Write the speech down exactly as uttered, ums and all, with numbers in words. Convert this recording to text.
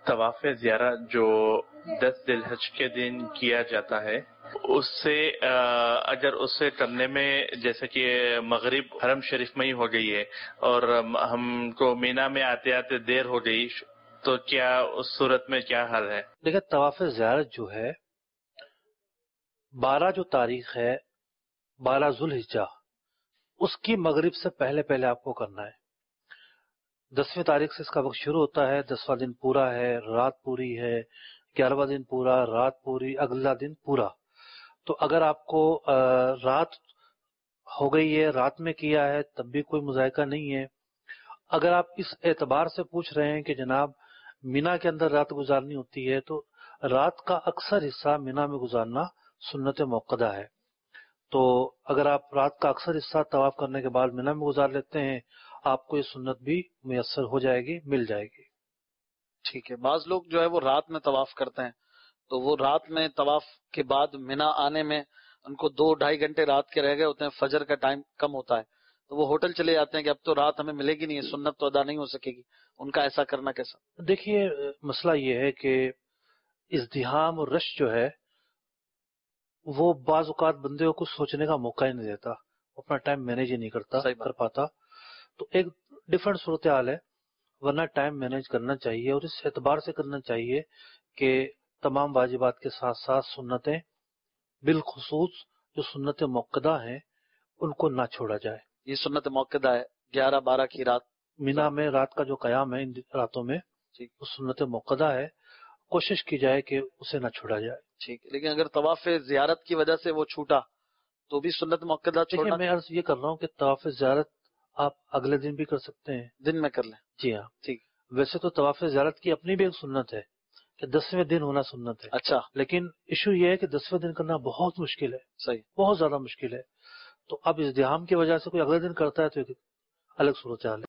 طواف زیارت جو دس ذی الحج کے دن کیا جاتا ہے، اس سے اگر اس سے کرنے میں جیسے کہ مغرب حرم شریف میں ہی ہو گئی ہے اور ہم کو مینا میں آتے آتے دیر ہو گئی، تو کیا اس صورت میں کیا حل ہے؟ دیکھیں، طواف زیارت جو ہے بارہ جو تاریخ ہے، بارہ ذوالحجہ، اس کی مغرب سے پہلے پہلے آپ کو کرنا ہے۔ دسویں تاریخ سے اس کا وقت شروع ہوتا ہے، دسواں دن پورا ہے، رات پوری ہے، گیارہواں دن پورا، رات پوری، اگلا دن پورا۔ تو اگر آپ کو رات ہو گئی ہے، رات میں کیا ہے، تب بھی کوئی مذائقہ نہیں ہے۔ اگر آپ اس اعتبار سے پوچھ رہے ہیں کہ جناب مینا کے اندر رات گزارنی ہوتی ہے، تو رات کا اکثر حصہ مینا میں گزارنا سنت موقدہ ہے۔ تو اگر آپ رات کا اکثر حصہ طواف کرنے کے بعد مینا میں گزار لیتے ہیں، آپ کو یہ سنت بھی میسر ہو جائے گی، مل جائے گی۔ ٹھیک ہے۔ بعض لوگ جو ہے وہ رات میں طواف کرتے ہیں، تو وہ رات میں طواف کے بعد مینا آنے میں ان کو دو ڈھائی گھنٹے رات کے رہ گئے ہوتے ہیں، فجر کا ٹائم کم ہوتا ہے، تو وہ ہوٹل چلے جاتے ہیں کہ اب تو رات ہمیں ملے گی نہیں، سنت تو ادا نہیں ہو سکے گی، ان کا ایسا کرنا کیسا؟ دیکھیے، مسئلہ یہ ہے کہ ازدحام اور رش جو ہے وہ بعض اوقات بندے کو سوچنے کا موقع ہی نہیں دیتا، اپنا ٹائم مینیج ہی نہیں کرتا کر پاتا۔ تو ایک ڈفرنٹ صورتحال ہے، ورنہ ٹائم مینیج کرنا چاہیے، اور اس اعتبار سے کرنا چاہیے کہ تمام واجبات کے ساتھ ساتھ سنتیں، بالخصوص جو سنت موقدہ ہیں، ان کو نہ چھوڑا جائے۔ یہ سنت موقدہ ہے گیارہ بارہ کی رات مینا میں رات کا جو قیام ہے ان راتوں میں، وہ سنت موقدہ ہے، کوشش کی جائے کہ اسے نہ چھوڑا جائے۔ ٹھیک ہے، لیکن اگر طواف زیارت کی وجہ سے وہ چھوٹا تو بھی سنت موقدہ چھوڑنا؟ میں عرض یہ کر رہا ہوں کہ طواف زیارت آپ اگلے دن بھی کر سکتے ہیں، دن میں کر لیں۔ جی ہاں، ٹھیک۔ ویسے تو طواف زیارت کی اپنی بھی ایک سنت ہے کہ دسویں دن ہونا سنت ہے۔ اچھا، لیکن ایشو یہ ہے کہ دسویں دن کرنا بہت مشکل ہے، صحیح، بہت زیادہ مشکل ہے۔ تو اب ازدحام کی وجہ سے کوئی اگلے دن کرتا ہے تو ایک الگ صورتحال ہے۔